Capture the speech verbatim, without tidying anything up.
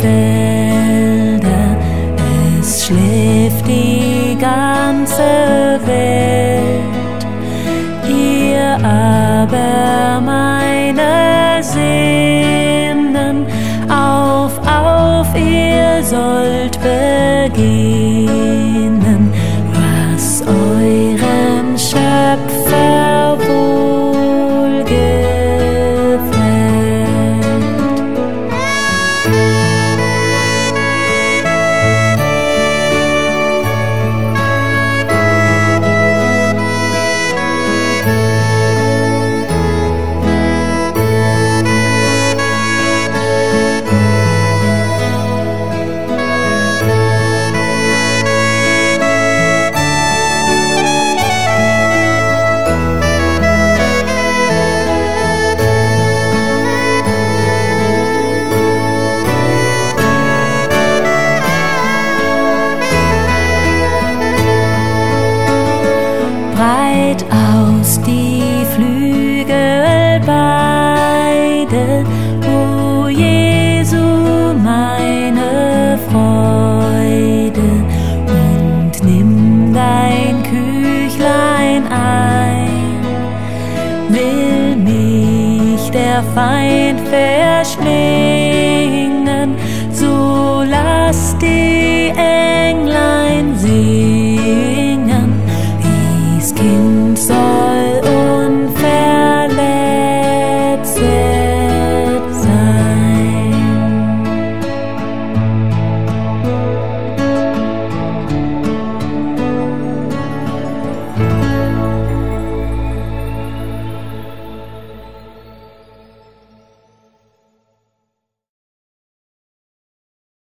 Felder, es schläft die ganze Welt, ihr aber meine Sinnen, auf, auf, ihr sollt beginnen, was eurem Schöpfer wohlgefällt. Breit aus die Flügel beide, o Jesu, meine Freude, und nimm dein Küchlein ein. Will mich der Feind verschlingen, so lass die